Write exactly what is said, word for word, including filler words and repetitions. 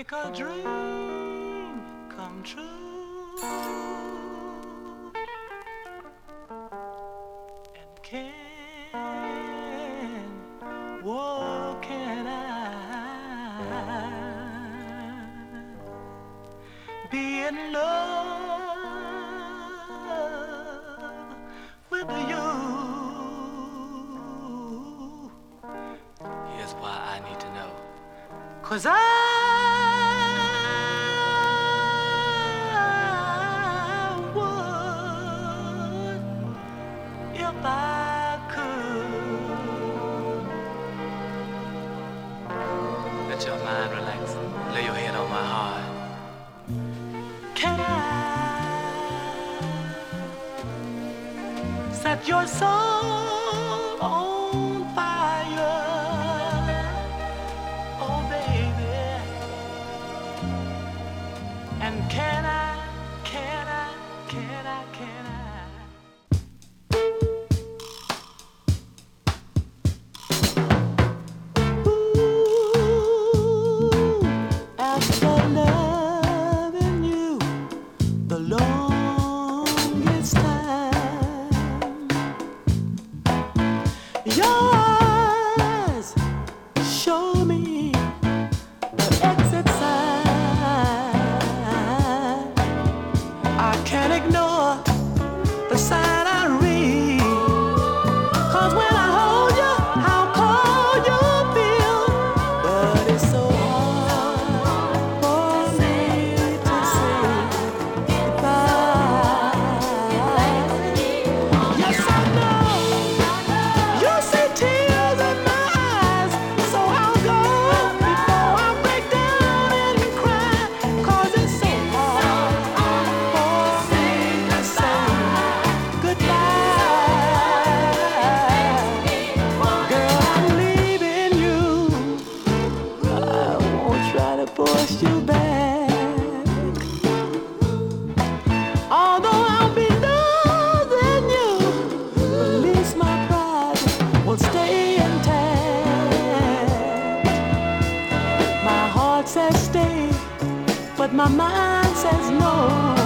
make a dream come true. And can, oh, can I be in love with you? Here's why I need to know. 'Cause I would if I could. Let your mind relax. Lay your head on my heart. Can I set your soul on fire? Oh, baby. And can I, can I, can I, can I? Ooh, after loving you the longest time, your eyes show me the exit sign. I can't ignore the sign I read. 'Cause when I hold you, how cold you feel. But it's so hard for me to say goodbye. Yes, I know you see tears in my eyes, so I'll go before I break down and cry. 'Cause it's so hard for me to say goodbye. Girl, I'm leaving you. I won't try to force you back. Although I'll be losing you, at least my pride will stay intact. My heart says stay, but my mind says no.